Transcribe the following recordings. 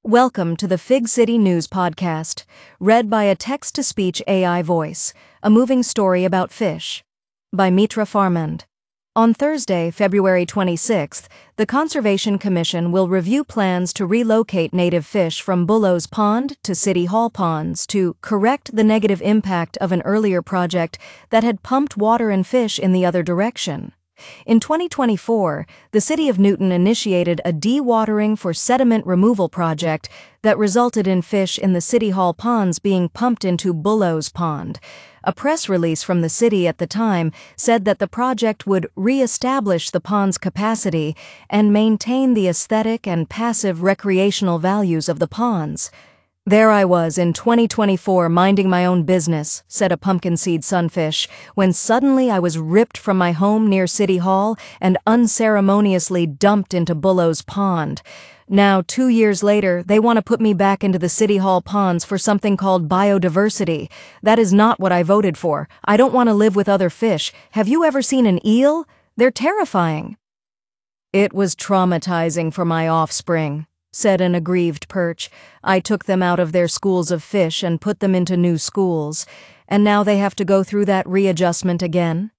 Welcome to the Fig City News Podcast, read by a text-to-speech AI voice, a moving story about fish, by Mitra Farmand. On Thursday, February 26th, the Conservation Commission will review plans to relocate native fish from Bullows Pond to City Hall ponds to correct the negative impact of an earlier project that had pumped water and fish in the other direction. In 2024, the City of Newton initiated a dewatering for sediment removal project that resulted in fish in the City Hall ponds being pumped into Bullows Pond. A press release from the city at the time said that the project would re-establish the pond's capacity and maintain the aesthetic and passive recreational values of the ponds. "There I was in 2024 minding my own business," said a pumpkin seed sunfish, "when suddenly I was ripped from my home near City Hall and unceremoniously dumped into Bullows Pond. Now, 2 years later, they want to put me back into the City Hall ponds for something called biodiversity. That is not what I voted for. I don't want to live with other fish. Have you ever seen an eel? They're terrifying." "It was traumatizing for my offspring," said an aggrieved perch. "I took them out of their schools of fish and put them into new schools, and now they have to go through that readjustment again."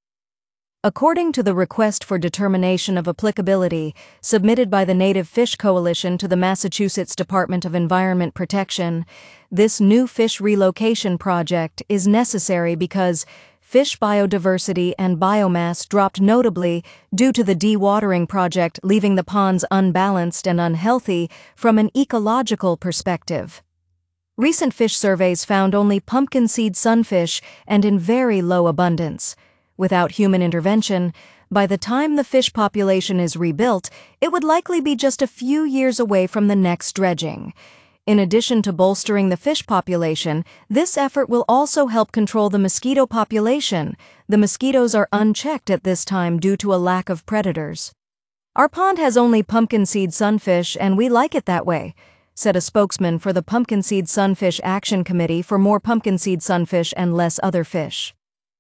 According to the request for determination of applicability submitted by the Native Fish Coalition to the Massachusetts Department of Environment Protection, this new fish relocation project is necessary because fish biodiversity and biomass dropped notably due to the dewatering project, leaving the ponds unbalanced and unhealthy from an ecological perspective. Recent fish surveys found only pumpkin seed sunfish and in very low abundance. Without human intervention, by the time the fish population is rebuilt, it would likely be just a few years away from the next dredging. In addition to bolstering the fish population, this effort will also help control the mosquito population. The mosquitoes are unchecked at this time due to a lack of predators. "Our pond has only pumpkin seed sunfish, and we like it that way," said a spokesman for the Pumpkin Seed Sunfish Action Committee for more pumpkin seed sunfish and less other fish.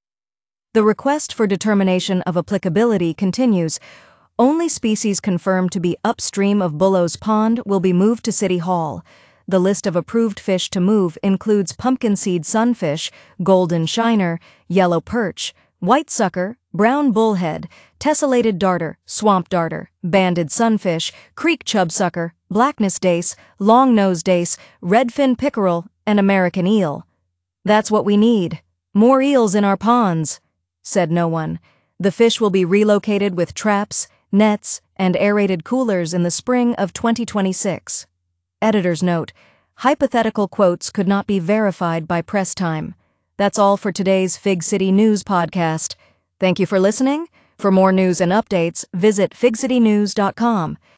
The request for determination of applicability continues. Only species confirmed to be upstream of Bullows Pond will be moved to City Hall. The list of approved fish to move includes pumpkin seed sunfish, golden shiner, yellow perch, white sucker, brown bullhead, tessellated darter, swamp darter, banded sunfish, creek chubsucker, blackness dace, long-nosed dace, redfin pickerel, and American eel. "That's what we need. More eels in our ponds," said no one. The fish will be relocated with traps, nets, and aerated coolers in the spring of 2026. Editor's note: hypothetical quotes could not be verified by press time. That's all for today's Fig City News Podcast. Thank you for listening. For more news and updates, visit figcitynews.com.